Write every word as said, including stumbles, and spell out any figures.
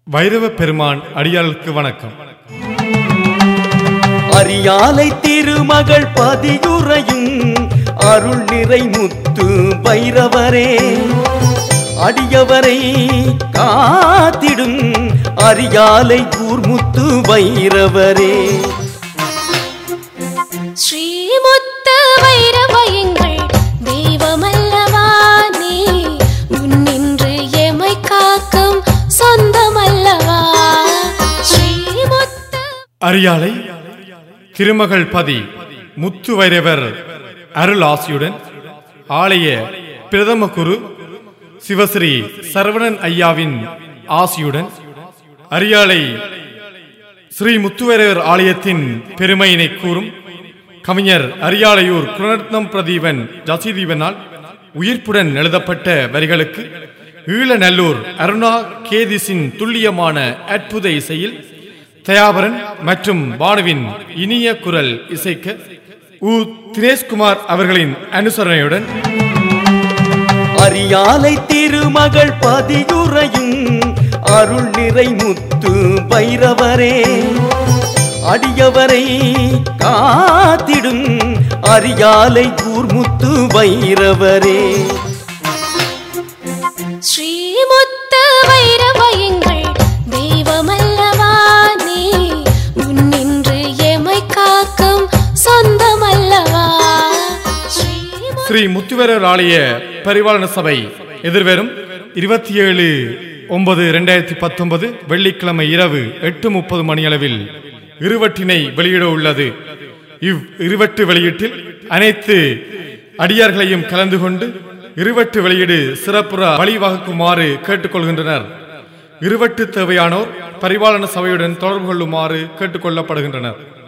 வைரவ பெருமான் அடியாளுக்கு வணக்கம். அரியாலை திருமகள் பதியுறையும் அருள் நிறை முத்து வைரவரே, அடியவரை காத்திடும் அரியாலை கூர்முத்து வைரவரே. ஸ்ரீமுத்த வைரவ எங்கள் தெய்வமல்லவா, நீ முன்னின்று எமை காக்கும் சொந்தமல்லவா. ஸ்ரீமுத்த அரியாலை திருமகள் பதி முத்து வைரவர் அருள் ஆசியுடன் ஆலய பிரதம குரு சிவஸ்ரீ சரவணன் ஐயாவின் ஆசியுடன் அரியாலை ஸ்ரீ முத்துவைரவர் ஆலயத்தின் பெருமையினை கூறும் கவிஞர் அரியாலையூர் குணரத்னம் பிரதீபன் ஜசிதீபனால் உயிர்ப்புடன் எழுதப்பட்ட வரிகளுக்கு ஈழநல்லூர் அருணா கேதிஸின் துல்லியமான அற்புத இசையில் தயாபரன் மற்றும் பானுவின் இனிய குரல் இசைக்க உ தினேஷ்குமார் அவர்களின் அனுசரணையுடன் அரியாலை திருமகள் பதியுறையும் அருள் நிறை முத்து வைரவரே, அடியவரை காத்திடும் அரியாலை கூர்முத்து வைரவரே. ஸ்ரீமுத்த வைரவ எங்கள் தெய்வமல்லவா, நீ முன்னின்று எமை காக்கும் சொந்தமல்லவா. ஸ்ரீ முத்துவைரவர் ஆலய பரிபாலன சபை எதிர்வரும் இருபத்தி ஏழு ஒன்பது இரண்டாயிரத்தி பத்தொன்பது வெள்ளிக்கிழமை இரவு எட்டு முப்பது மணி அளவில் இருவட்டினை வெளியிட உள்ளது. இவ் இருவட்டு வெளியீட்டில் அனைத்து அடியார்களையும் கலந்து கொண்டு இருவட்டு வெளியீடு சிறப்புற வழிவகுக்குமாறு கேட்டுக்கொள்கின்றனர். இருவட்டு தேவையானோர் பரிபாலன சபையுடன் தொடர்பு கொள்ளுமாறு கேட்டுக்கொள்ளப்படுகின்றனர்.